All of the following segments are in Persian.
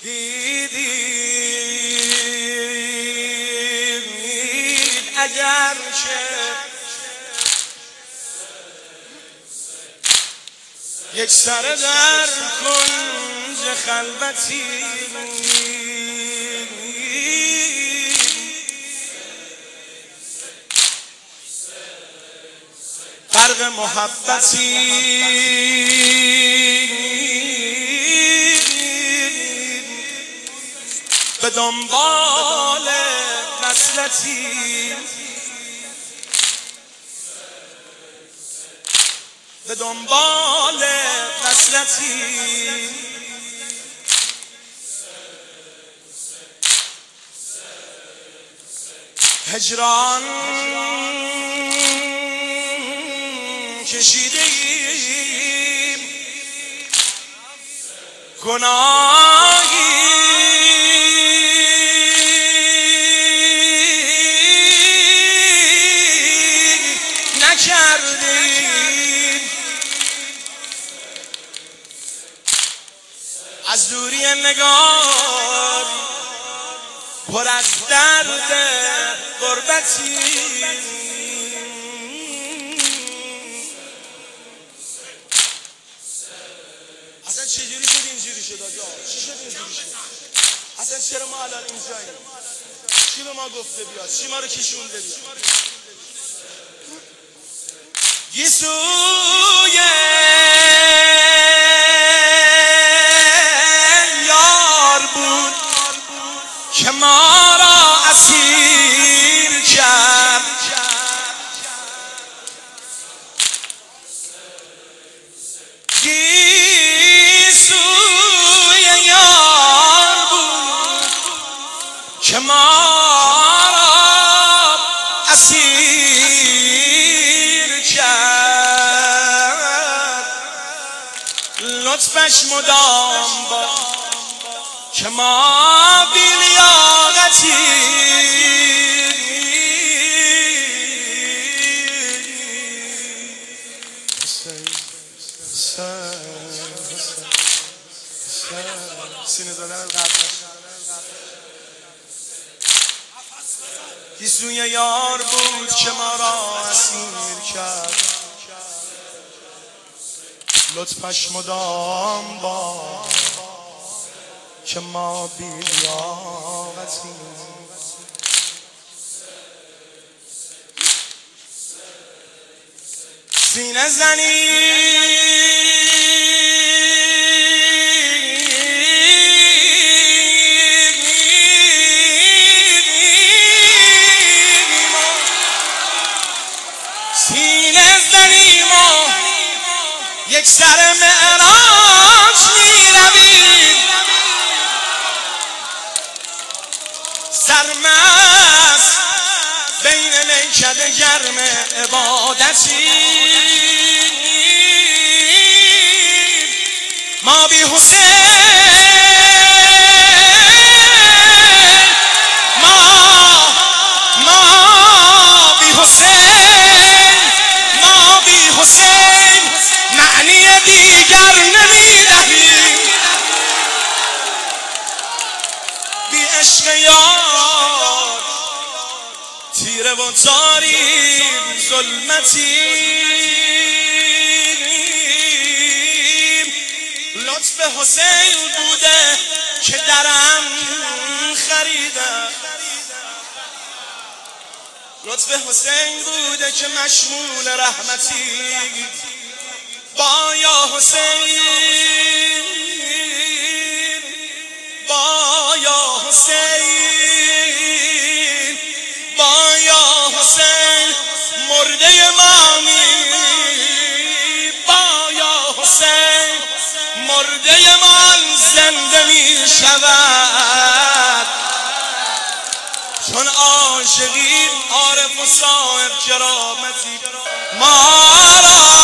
دیدید اگر که یک سر در کنج خلوتی فرق محبتی به دنبال وصلتی به دنبال وصلتی هجران کشیده ایم گناهی نکردیم از دوری نگار پر از درد غربتی اصلا چجوری شد اینجوری شد آجا؟ چی شد اینجوری شد؟ اصلا چرا ما الان اینجاییم؟ چی به ما گفته بیاد؟ چی ما رو کشونده بیاد؟ گیسوی یار بود که ما را اسیر کرد که ما را اسیر کرد لطفش مدام با که ما بی لیاقتی سینه زدن گیسوی یار بود که ما را اسیر کرد لطفش مدام با که ما بی لیاقتیم سینه زنی یک سر معراج می رویم سرمست بین میکده گرم عبادتی ما بی حسین ما بی حسین ما بی حسین معنی دیگر نمیدهیم بی عشق یار تیره و تاریم ظلمتیم لطف حسین بوده که درم خریدم لطف حسین بوده که مشمول رحمتی با یا حسین با یا حسین با یا حسین مرده مامی با یا حسین مرده مان زنده می شود چون عاشقیم عارف و صاحب کرامتی ما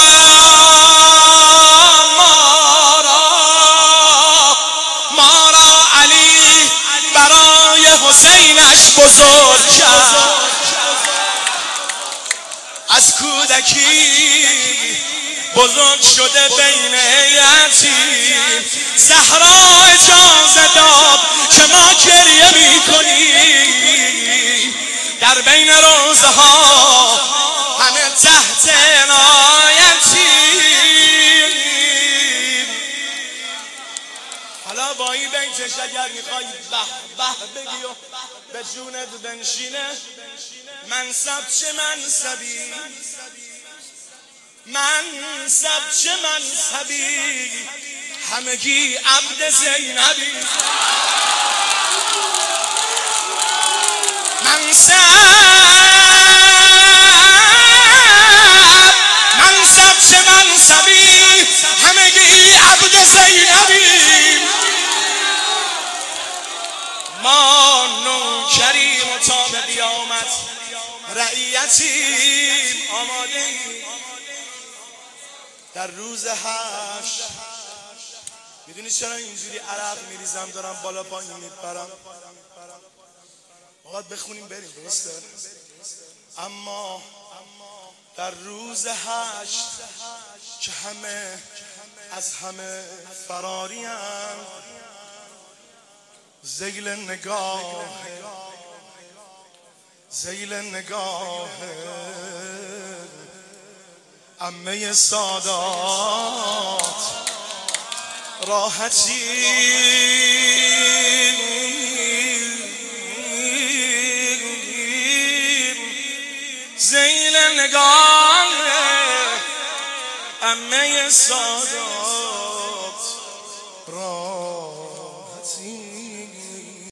را علی برای حسینش بزرگ کرد از کودکی بزرگ شده بین یتیم زهرا اجازه داد حالا با این بیتش اگر میخوای به به بگی و به جونت بنشینه، منصب چه منصبی، منصب چه منصبی، همگی عبد زینبی. منصب چه منصبی، همگی عبد زینبی. ما نوکریم و تا به قیامت رعیتیم. آماده ایم در روز حشر. میدونی چرا اینجوری عرق میریزم دارم بالا پایین میپرم؟ باید بخونیم بریم، درسته؟ اما در روز حشر که همه از همه فراریم، ذیل نگاه عمه سادات راحتی، ذیل نگاه عمه سادات